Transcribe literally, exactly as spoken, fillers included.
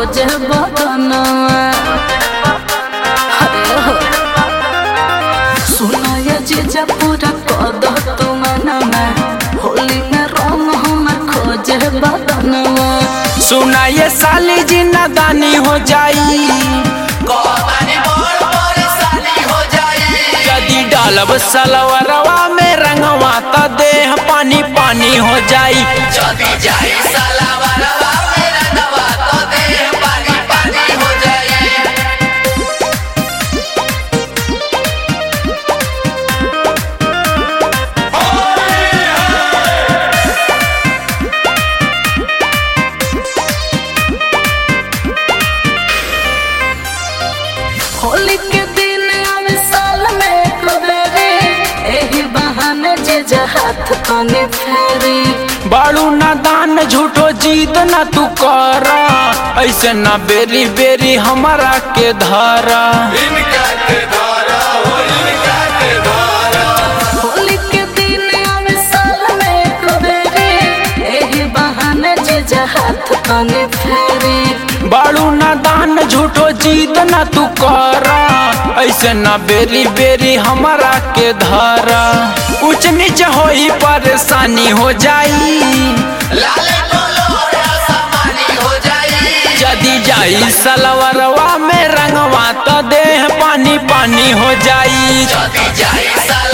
खोजे बदनवा। अरे हो सुनो ये जीजा पूरा कद तुम नवा, होली में रंग हमर खोजे बदनवा। सुना ये साली जी नादानी हो जाई, यदि डालब सलवरवा में रंगवा त देह पानी पानी हो जाई। जदी जाई सलवरवा में रंगवा तो देह पानी पानी हो जाई। होली के दिन आवे साल में कबेरे, एही बहाने जीजा हाथ तने फेरे। बाड़ू नादान झूठो जीत न तू कर, ऐसे न बेरी बेरी हमारा के धारा। इनका के धारा हो, इनका के धारा। होली के दिन आवे साल में कबेरे, एही बहाने जीजा हाथ तने फेरे। बाड़ू नादान झूठो जीत न तू कर, ऐसे न बेरी बेरी हमारा के धारा। ऊंच नीच होई परेशानी हो जाई, लाले बोलो सामानी हो जाई। यदि जाई सलवरवा में रंगवा त देह पानी पानी हो जाई। जदी जाई